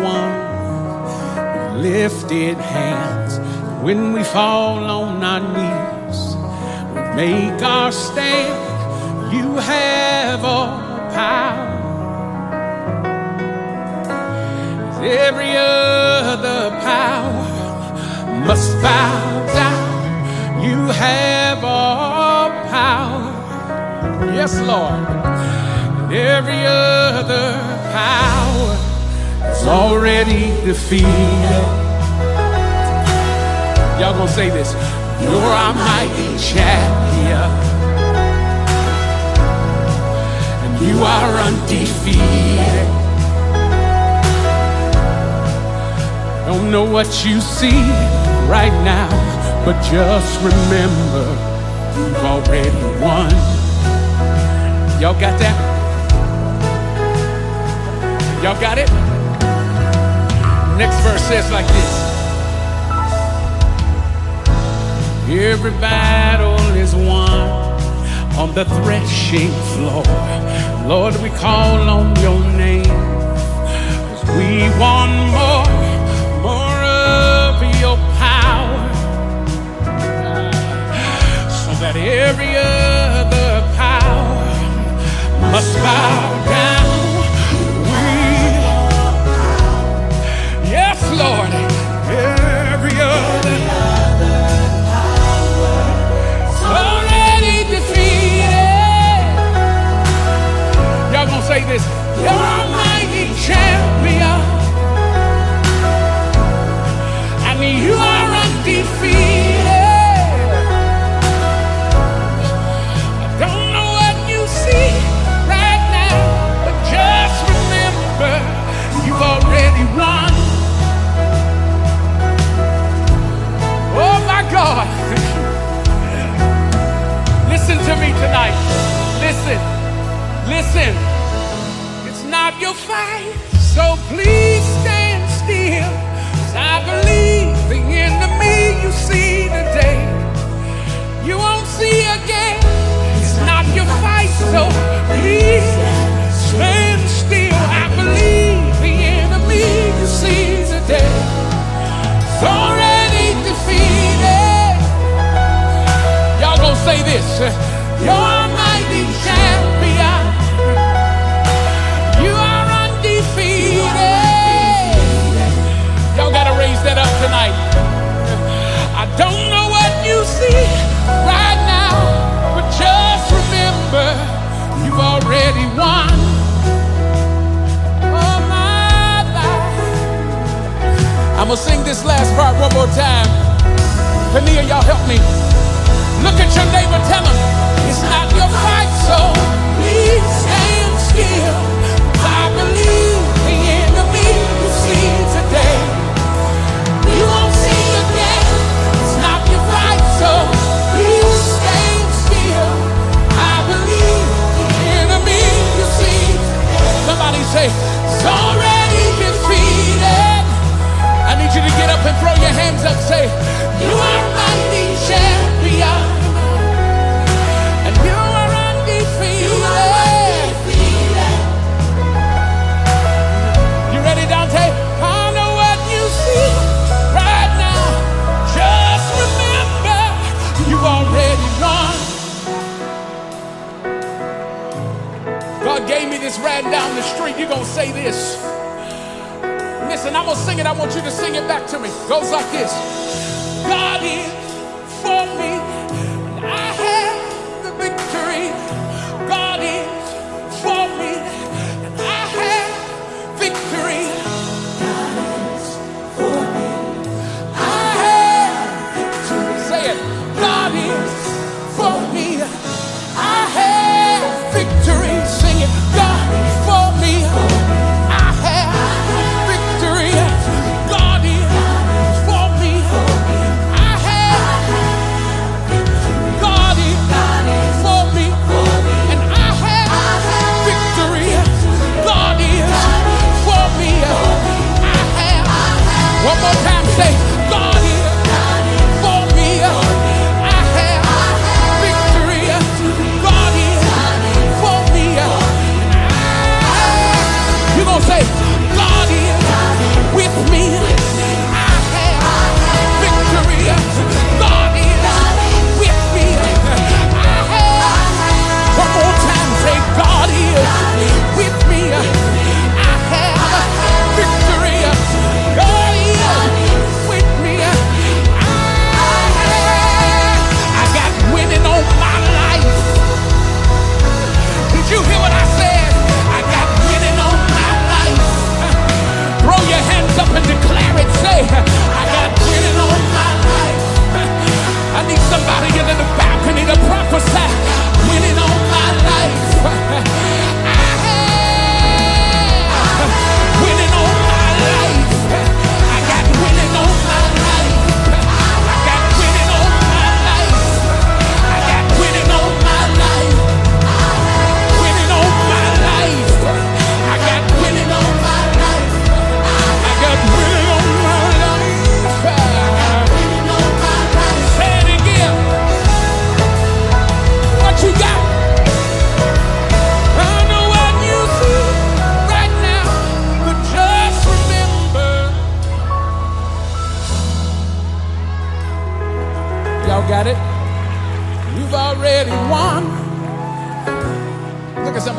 one. Lifted hands. When we fall on our knees, we make our stand. You have all power. Every other power must bow down. You have all power. Yes, Lord. Every other power is already defeated. Y'all gonna say this. You're our mighty champion, and you are undefeated. Don't know what you see right now, but just remember you've already won. Y'all got that? Y'all got it? Next verse says like this. Every battle is won on the threshing floor. Lord, we call on your name, 'cause we want more of your power, so that every other power must bow down. Yes, Lord, every other power is already defeated. Y'all gonna say this. You're a mighty champion, and you are undefeated. I don't know what you see right now, but just remember you've already won. Oh my God. Listen to me tonight. Listen. Listen. It's not your fight, so please stand still. 'Cause I believe the enemy you see today, you won't see again. It's not your fight, so please stand still. I believe the enemy you see today is already defeated. Y'all gonna say this. You're a mighty champion. You are undefeated. Y'all gotta raise that up tonight. I don't know what you see right now, but just remember you've already won. Oh my life. I'm gonna sing this last part one more time. Kania, y'all help me. Look at your neighbor, tell him it's not your fight, so please stand still. I believe the enemy you see today, you won't see again. It's not your fight, so please stand still. I believe the enemy you see. Somebody say, it's already defeated. I need you to get up and throw your hands up. Say, you are mighty champion, and you are undefeated. You ready, Dante? I know what you see right now. Just remember, you've already won. God gave me this riding down the street. You're gonna say this. Listen, I'm gonna sing it. I want you to sing it back to me. Goes like this. God is for me, and I have the victory. God is for me, and I have victory. God is for me, I have victory. Say it. God is for me, I have victory. Sing it. God is for me, I have victory. God is for me, I have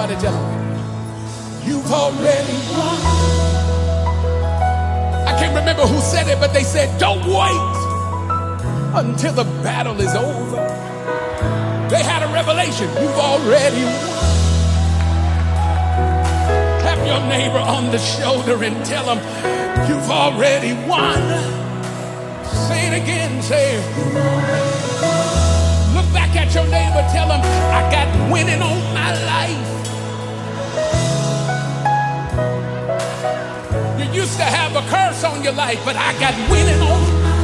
Somebody tell them, you've already won. I can't remember who said it, but they said, don't wait until the battle is over. They had a revelation. You've already won. Tap your neighbor on the shoulder and tell him, you've already won. Say it again, say it. Look back at your neighbor, tell him, I got winning on my life. You used to have a curse on your life, but I got winning on my life.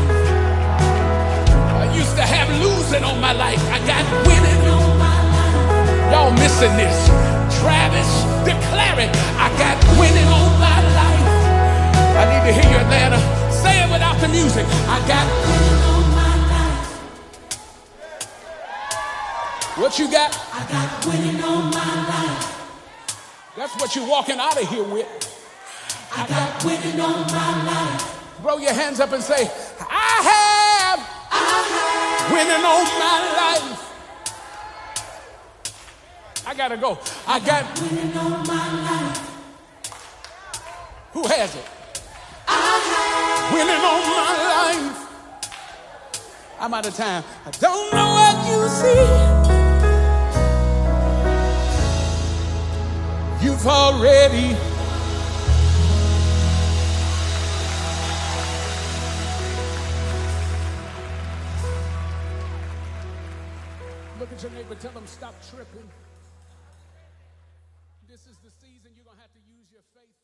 I used to have losing on my life. I got winning on my life. Y'all missing this. Travis, declare it. I got winning on my life. I need to hear you, Atlanta. Say it without the music. I got winning on my life. What you got? I got winning on my life. That's what you're walking out of here with. I got winning on my life. Throw your hands up and say, I have winning on my life. I gotta go. I got winning on my life. Who has it? I have winning on my life. I'm out of time. I don't know what you see. You've already. Look at your neighbor, tell them stop tripping. This is the season you're going to have to use your faith.